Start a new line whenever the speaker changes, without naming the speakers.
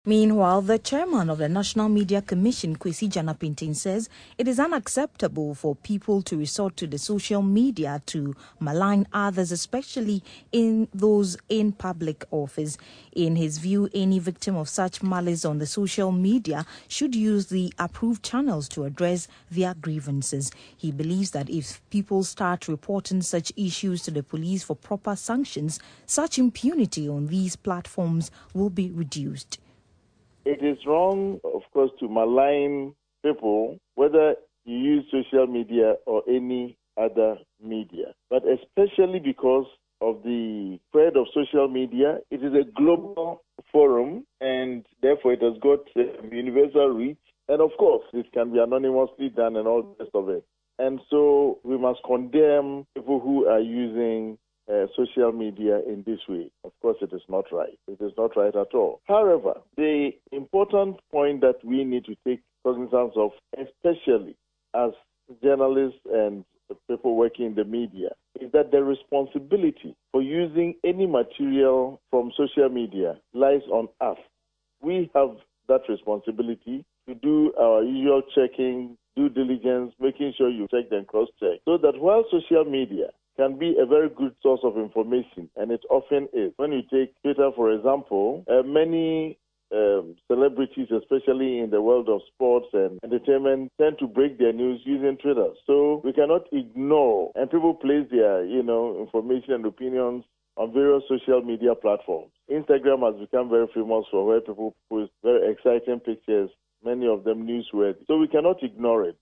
Meanwhile, the chairman of the National Media Commission, Kwesi Janapintin, says it is unacceptable for people to resort to the social media to malign others, especially in those in public office. In his view, any victim of such malice on the social media should use the approved channels to address their grievances. He believes that if people start reporting such issues to the police for proper sanctions, such impunity on these platforms will be reduced.
It is wrong, of course, to malign people, whether you use social media or any other media. But especially because of the spread of social media, it is a global forum, and therefore it has got universal reach. And of course, it can be anonymously done and all the rest of it. And so we must condemn people who are using social media in this way. Of course, it is not right. It is not right at all. However, the important point that we need to take cognizance of, especially as journalists and people working in the media, is that the responsibility for using any material from social media lies on us. We have that responsibility to do our usual checking, due diligence, making sure you check and cross-check, so that while social media can be a very good source of information, and it often is. When you take Twitter, for example, many celebrities, especially in the world of sports and entertainment, tend to break their news using Twitter. So we cannot ignore, and people place their, information and opinions on various social media platforms. Instagram has become very famous for where people post very exciting pictures, many of them newsworthy. So we cannot ignore it.